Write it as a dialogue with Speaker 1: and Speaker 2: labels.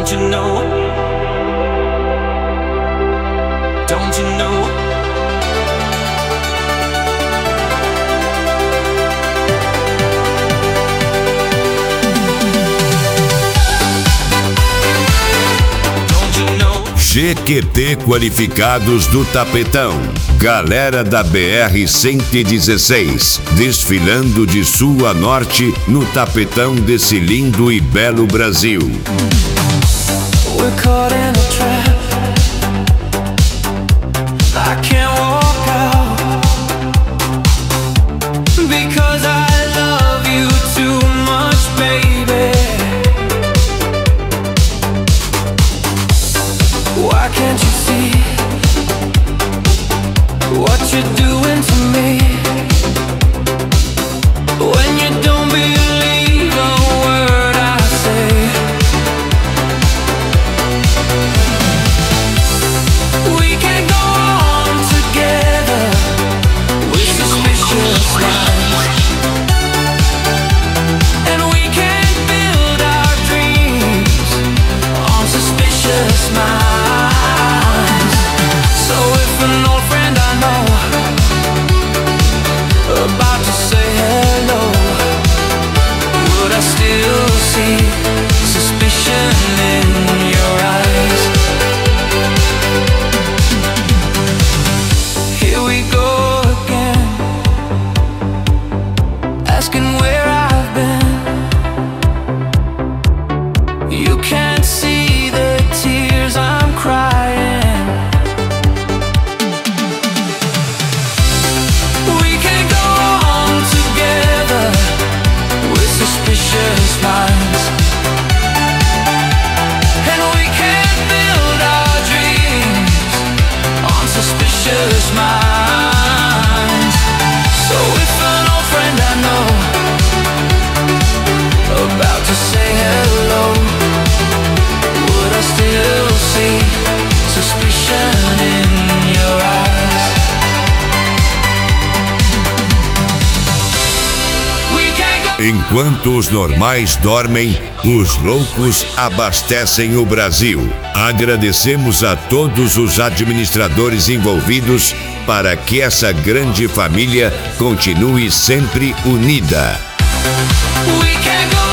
Speaker 1: Don't you know? Don't you know?
Speaker 2: GQT Qualificados do Tapetão. Galera da BR-116, desfilando de sul a norte no tapetão desse lindo e belo Brasil.
Speaker 1: We're caught in a trap. I can't walk out because I love you too much, baby. Why can't you see what you're doing to me? When you don't believe a word I say. We can go on together with suspicious minds, and we can build our dreams on suspicious minds. So if an old friend I know about to say hello, would I still see suspicion in your eyes? Here we go again, asking where I've been. You can't see the tears I'm crying. We can go on together with suspicious minds, and we can build our dreams on suspicious minds. So if an old friend I know about to say hello, would I still see suspicion in your eyes? We can go.
Speaker 2: Enquanto os normais dormem, os loucos abastecem o Brasil. Agradecemos a todos os administradores envolvidos para que essa grande família continue sempre unida.
Speaker 1: We can go